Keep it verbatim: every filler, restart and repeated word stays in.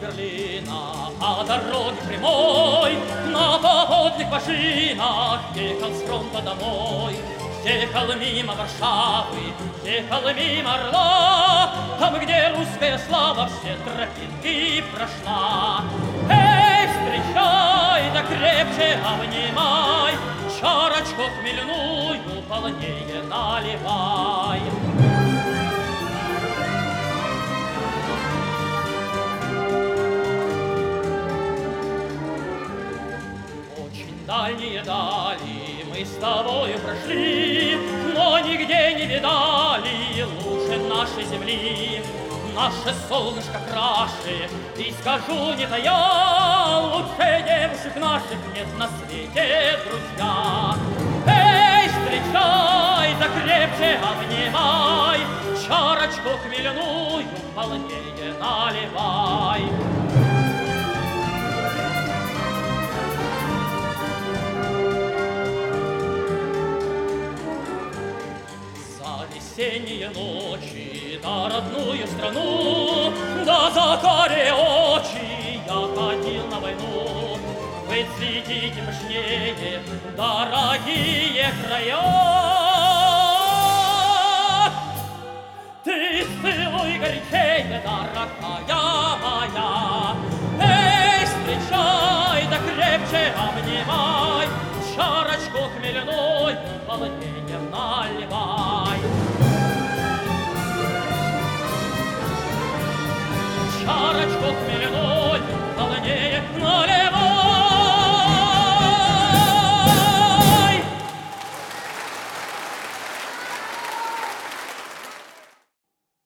Берлина по дороге прямой на поводных машинах ехал с фронта домой. Ехал мимо Варшавы, ехал мимо Орла, там, где русская слава все тропинки прошла. Эй, встречай, да крепче обнимай, чарочку хмельную полнее наливай. Очень дальние дали мы с тобою прошли, но нигде не видали лучше нашей земли. Наше солнышко краше, и скажу не тая, лучше девушек наших нет на свете, друзья. Эй, встречай, да крепче обнимай, чарочку хмельную полнее наливай. Весенние ночи, да родную страну, да за карие очи я ходил на войну. Вы цветите пышнее, дорогие края. Ты целуй горячее, дорогая моя.